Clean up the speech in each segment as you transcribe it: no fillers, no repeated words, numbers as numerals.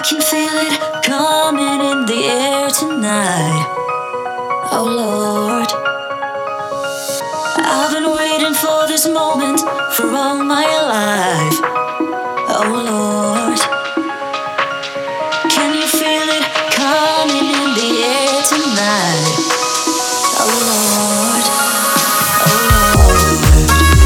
can feel it coming in the air tonight. Oh Lord, I've been waiting for this moment for all my life. Oh Lord, can you feel it coming in the air tonight? Oh Lord, oh Lord.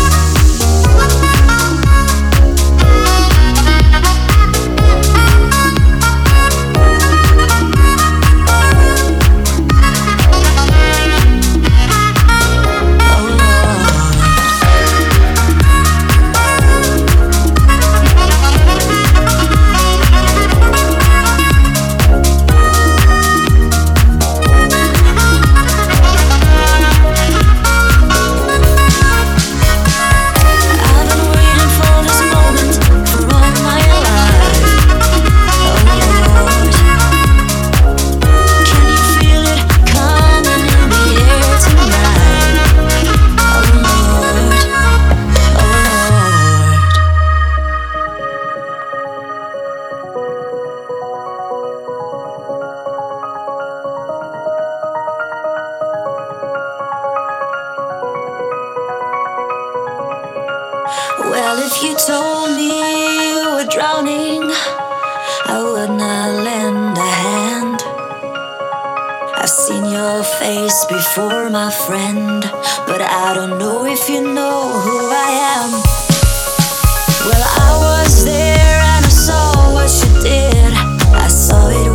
Well, if you told me you were drowning, I would not lend a hand. I've seen your face before, my friend, but I don't know if you know who I am. Well, I was there and I saw what you did. I saw it